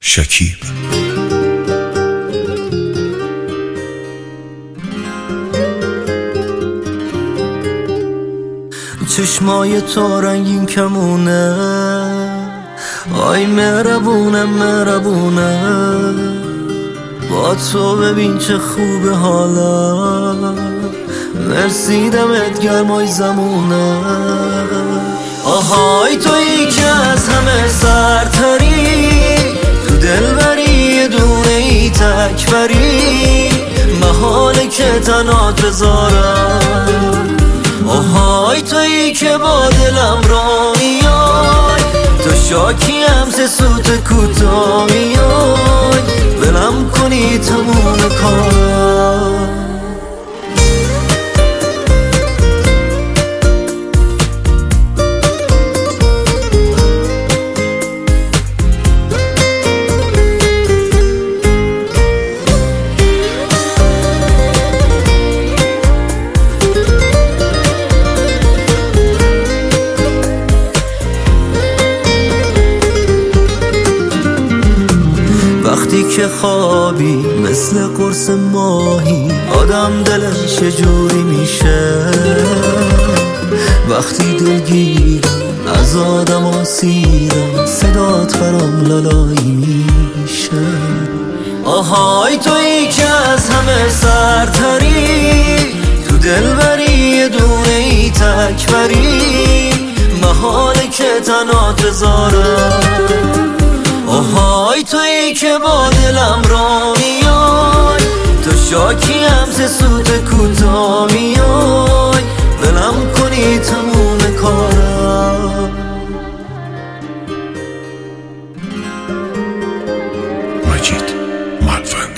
شکیب. چشمای تو رنگین کمونه، آی مهربونه مهربونه، با تو ببین چه خوبه حالا، مرسی دمت گرمای زمونه. آهای تویی که از همه سرتری، تو دلبری یه دونه ای تکبری، محاله که تنات بذارم. آهای تویی که با دلم را میای، تو شاکی همسه سوت کوتا میای، ولم کنی تموم کارم. وقتی که خوابی مثل قرص ماهی، آدم دلش جوری میشه. وقتی دلگیرم از آدم آسیرم، صدات برام لالایی میشه. آهای تویی که از همه سرتری، تو دلبری یه دونه ای تکبری، محاله که تنات بذارم. آهای تویی که با دلم را میای، تو شاکی همسه سوت کوتا میای، ولم کنی تموم کارم. مجید ملفن.